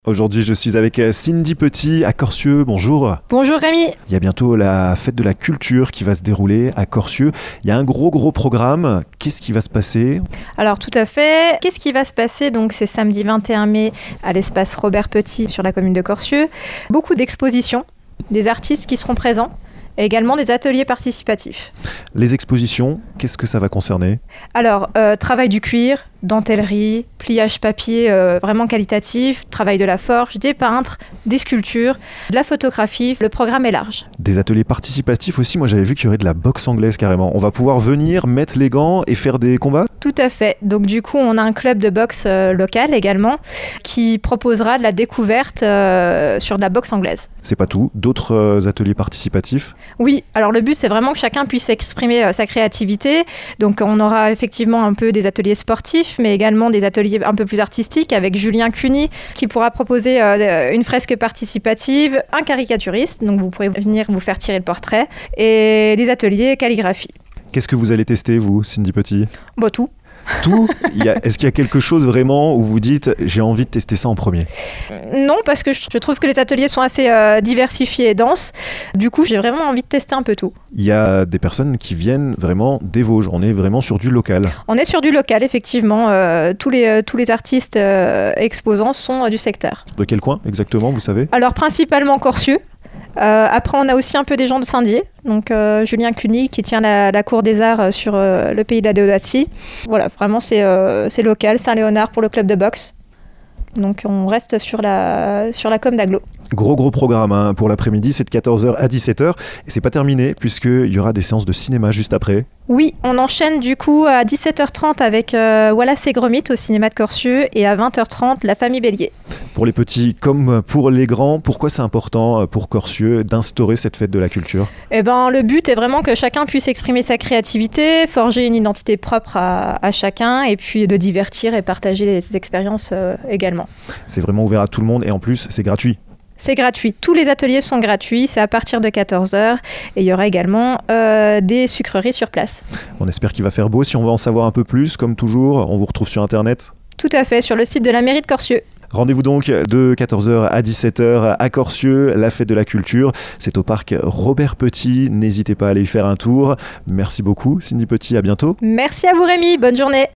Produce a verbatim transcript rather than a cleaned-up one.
Aujourd'hui, je suis avec Cindy Petit à Corcieux. Bonjour. Bonjour Rémi. Il y a bientôt la fête de la culture qui va se dérouler à Corcieux. Il y a un gros gros programme. Qu'est-ce qui va se passer ? Alors tout à fait. Qu'est-ce qui va se passer ? Donc c'est samedi vingt et un mai à l'espace Robert Petit sur la commune de Corcieux. Beaucoup d'expositions, des artistes qui seront présents et également des ateliers participatifs. Les expositions, qu'est-ce que ça va concerner ? Alors, euh, travail du cuir, dentellerie, pliage papier euh, vraiment qualitatif, travail de la forge, des peintres, des sculptures, de la photographie. Le programme est large. Des ateliers participatifs aussi. Moi, j'avais vu qu'il y aurait de la boxe anglaise carrément. On va pouvoir venir, mettre les gants et faire des combats ? Tout à fait. Donc du coup, on a un club de boxe euh, local également qui proposera de la découverte euh, sur de la boxe anglaise. C'est pas tout. D'autres euh, ateliers participatifs ? Oui. Alors le but, c'est vraiment que chacun puisse exprimer euh, sa créativité. Donc on aura effectivement un peu des ateliers sportifs, mais également des ateliers un peu plus artistiques avec Julien Cuny qui pourra proposer euh, une fresque participative, un caricaturiste, donc vous pourrez venir vous faire tirer le portrait, et des ateliers calligraphie. Qu'est-ce que vous allez tester, vous, Cindy Petit ? Bon, tout. Tout ? Il y a, est-ce qu'il y a quelque chose vraiment où vous dites « j'ai envie de tester ça en premier » ? Non, parce que je trouve que les ateliers sont assez euh, diversifiés et denses. Du coup, j'ai vraiment envie de tester un peu tout. Il y a des personnes qui viennent vraiment des Vosges. On est vraiment sur du local. On est sur du local, effectivement. Euh, tous, les, euh, tous les artistes euh, exposants sont euh, du secteur. De quel coin exactement, vous savez ? Alors, principalement Corcieux. Euh, après, on a aussi un peu des gens de Saint-Dié, donc euh, Julien Cuny qui tient la, la Cour des Arts sur euh, le pays de la Déodatie. Voilà, vraiment c'est, euh, c'est local, Saint-Léonard pour le club de boxe. Donc on reste sur la, sur la com d'Aglo. Gros gros programme hein, pour l'après-midi, c'est de quatorze heures à dix-sept heures. Et c'est pas terminé puisqu'il y aura des séances de cinéma juste après. Oui, on enchaîne du coup à dix-sept heures trente avec euh, Wallace et Gromit au cinéma de Corcieux et à vingt heures trente La Famille Bélier. Pour les petits comme pour les grands, pourquoi c'est important pour Corcieux d'instaurer cette fête de la culture ? Eh ben, le but est vraiment que chacun puisse exprimer sa créativité, forger une identité propre à, à chacun et puis de divertir et partager les expériences euh, également. C'est vraiment ouvert à tout le monde et en plus c'est gratuit. C'est gratuit. Tous les ateliers sont gratuits. C'est à partir de quatorze heures. Et il y aura également euh, des sucreries sur place. On espère qu'il va faire beau. Si on veut en savoir un peu plus, comme toujours, on vous retrouve sur Internet. Tout à fait, sur le site de la mairie de Corcieux. Rendez-vous donc de quatorze heures à dix-sept heures à Corcieux, la fête de la culture. C'est au parc Robert Petit. N'hésitez pas à aller y faire un tour. Merci beaucoup, Cindy Petit. À bientôt. Merci à vous, Rémi. Bonne journée.